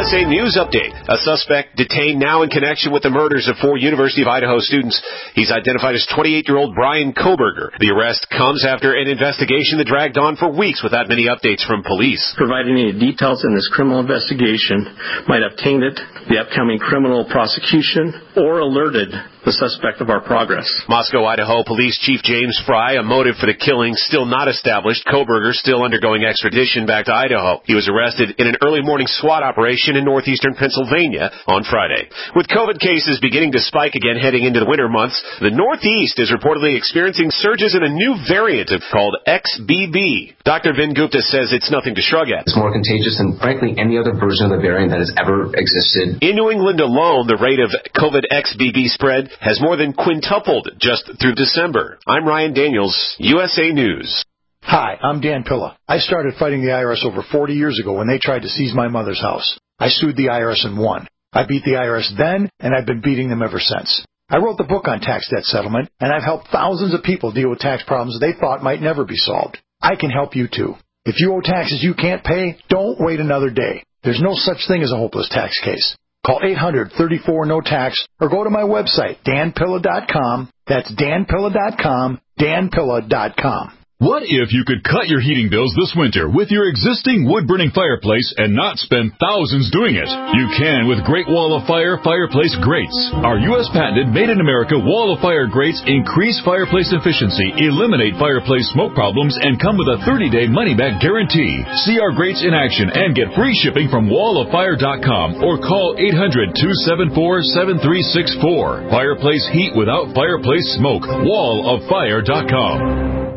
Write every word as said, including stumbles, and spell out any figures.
S A News Update. A suspect detained now in connection with the murders of four University of Idaho students. He's identified as twenty-eight-year-old Brian Koberger. The arrest comes after an investigation that dragged on for weeks without many updates from police. Providing any details in this criminal investigation might have tainted the upcoming criminal prosecution or alerted the suspect of our progress. Moscow, Idaho Police Chief James Fry, a motive for the killing still not established. Koberger still undergoing extradition back to Idaho. He was arrested in an early morning SWAT operation in northeastern Pennsylvania on Friday. With COVID cases beginning to spike again heading into the winter months, the Northeast is reportedly experiencing surges in a new variant called X B B. Doctor Vin Gupta says it's nothing to shrug at. It's more contagious than, frankly, any other version of the variant that has ever existed. In New England alone, the rate of COVID X B B spread has more than quintupled just through December. I'm Ryan Daniels, U S A News. Hi, I'm Dan Pilla. I started fighting the I R S over forty years ago when they tried to seize my mother's house. I sued the I R S and won. I beat the I R S then, and I've been beating them ever since. I wrote the book on tax debt settlement, and I've helped thousands of people deal with tax problems they thought might never be solved. I can help you too. If you owe taxes you can't pay, don't wait another day. There's no such thing as a hopeless tax case. Call eight hundred, thirty-four, no tax or go to my website, dan pilla dot com. That's dan pilla dot com, dan pilla dot com. What if you could cut your heating bills this winter with your existing wood-burning fireplace and not spend thousands doing it? You can with Great Wall of Fire fireplace grates. Our U S patented made-in-America Wall of Fire grates increase fireplace efficiency, eliminate fireplace smoke problems, and come with a thirty-day money-back guarantee. See our grates in action and get free shipping from wall of fire dot com or call eight hundred, two seven four, seven three six four. Fireplace heat without fireplace smoke. wall of fire dot com.